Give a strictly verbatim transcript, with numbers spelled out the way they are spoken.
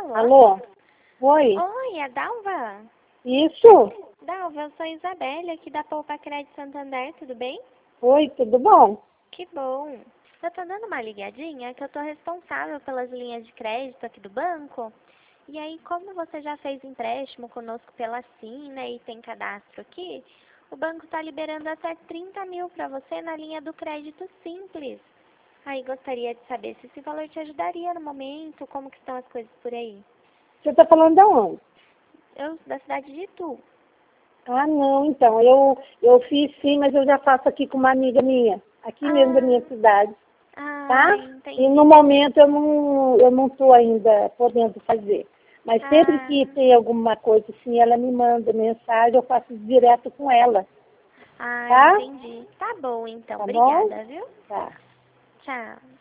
Alô? Alô? Oi? Oi, é a Dalva? Isso? Dalva, eu sou a Isabelle, aqui da Poupa Crédito Santander, tudo bem? Oi, tudo bom? Que bom. Eu tô dando uma ligadinha que eu tô responsável pelas linhas de crédito aqui do banco. E aí, como você já fez empréstimo conosco pela Sim, né, e tem cadastro aqui, o banco tá liberando até trinta mil para você na linha do crédito simples. Aí gostaria de saber se esse valor te ajudaria no momento, como que estão as coisas por aí. Você tá falando de onde? Eu, da cidade de Itu. Ah, não, então, eu, eu fiz sim, mas eu já faço aqui com uma amiga minha, aqui mesmo da Ah, minha cidade, ah, tá? E entendi. no momento eu não, eu não tô ainda podendo fazer. Mas sempre Ah, que tem alguma coisa assim, ela me manda mensagem, eu faço direto com ela, ah, tá? entendi. Tá bom, então. Tá bom? Obrigada, viu? Tá. Tchau.